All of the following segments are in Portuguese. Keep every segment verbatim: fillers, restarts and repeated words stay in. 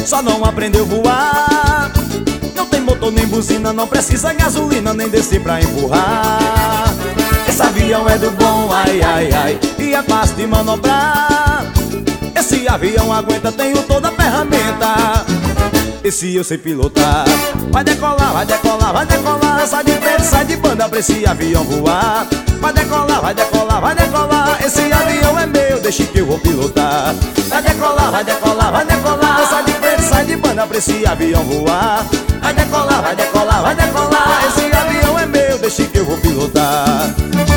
só não aprendeu a voar. Não tem motor nem buzina, não precisa gasolina, nem descer pra empurrar. Esse avião é do bom, ai, ai, ai, e é fácil de manobrar. Esse avião aguenta, tenho toda a ferramenta. Esse eu sei pilotar. Vai decolar, vai decolar, vai decolar. Sai de frente, sai de banda pra esse avião voar. Vai decolar, vai decolar, vai decolar. Esse avião é meu, deixa que eu vou pilotar. Vai decolar, vai decolar, vai decolar. Sai de frente, sai de banda pra esse avião voar. Vai decolar, vai decolar, vai decolar. Esse avião é meu, deixa que eu vou pilotar.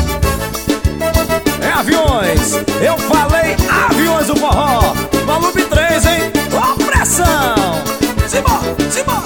É aviões, eu falei aviões do forró. Volume três, hein? Com pressão. Simbora, simbora.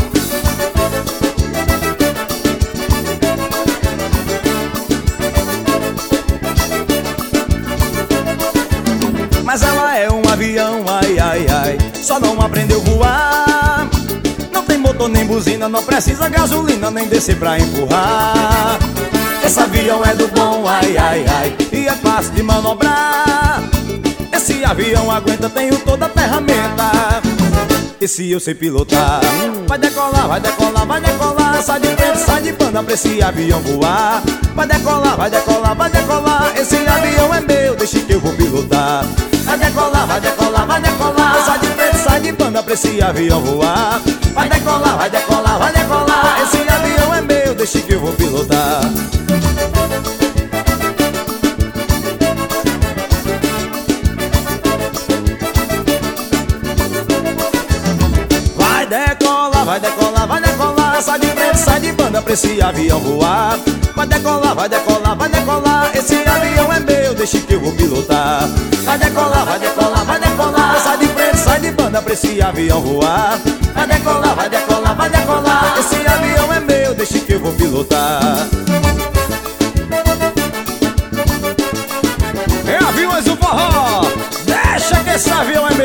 Mas ela é um avião, ai, ai, ai, só não aprendeu a voar. Não tem motor nem buzina, não precisa gasolina, nem descer pra empurrar. Esse avião é do bom, ai, ai, ai, e é fácil de manobrar. Esse avião aguenta, tenho toda a ferramenta. Esse eu sei pilotar. Vai decolar, vai decolar, vai decolar. Sai de frente, sai de banda pra esse avião voar. Vai decolar, vai decolar, vai decolar. Esse avião é meu, deixa que eu vou pilotar. Vai decolar, vai decolar, vai decolar. Sai de frente, sai de banda pra esse avião voar. Vai decolar, vai decolar, vai decolar. Esse avião é meu, deixa que eu vou pilotar. Vai decolar, vai decolar, vai decolar. Sai de frente, sai de banda pra esse avião voar. Vai decolar, vai decolar, vai decolar. Esse avião é meu, deixa que eu vou pilotar. Vai decolar, vai decolar, vai decolar. Sai de frente, sai de banda pra esse avião voar. Vai decolar, vai decolar, vai decolar. Esse avião é meu, deixa que eu vou pilotar. É aviões do forró. Deixa que esse avião é